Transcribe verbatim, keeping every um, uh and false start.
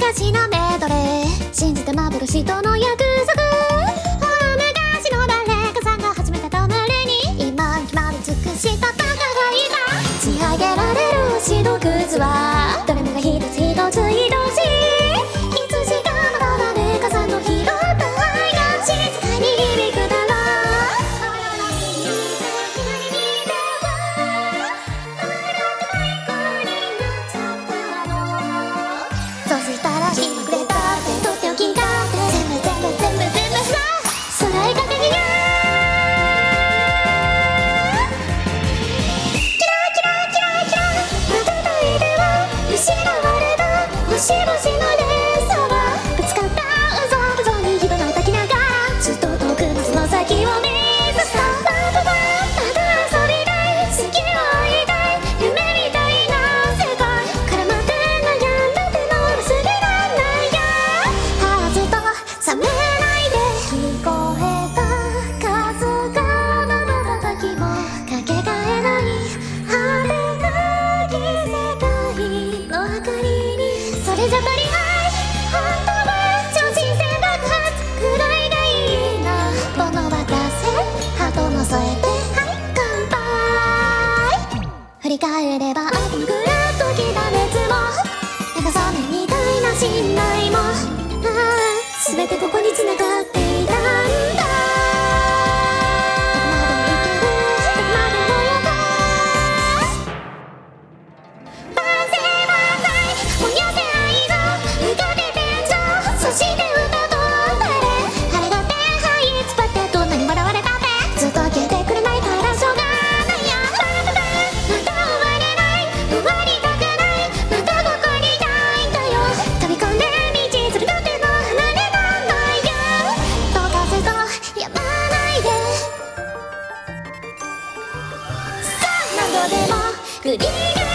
昔のメドレー信じた幻との約束大昔の誰かさんが始めた止まりに今に決まる尽くしたバカがいた積み上げられる死の靴はどれもが一つ一つ愛しいいつしかまだ誰かさんの拾った愛が静かに響くだろそしたら日も暮れたってとっておきがあって全部全部全部全部さ空へかけにやキラキラキラキラまたたいでは失われた星々の連鎖はぶつかった嘘嘘に火花を焚きながらずっと遠くのその先を目指したあとはただ遊びたい好きを言いたい夢みたいな世界絡まって悩んだ手の忘れらんないやはずと冷めないで聞こえたかすかな瞬きもかけがえない果てなき世界の明かりにそれじゃ足りない本当は超新鮮爆発くらいがいいな物渡せハートも添えてはい乾杯振り返ればあのぐらっときた熱も流さめみたいな信頼もああ全てここに繋がっていたんだどこまでも行けるどこまでもよか万世万歳燃やせ愛ぞ浮かべ天井そして歌と誰晴れだってはいつばってどんなに笑われたってずっと消えてくれないからしょうがないやまただまた終われない終わりたくないまたここにいたいんだよ飛び込んで道するだっての離れらんないよどうかせとやまないでさあ何度でも繰り返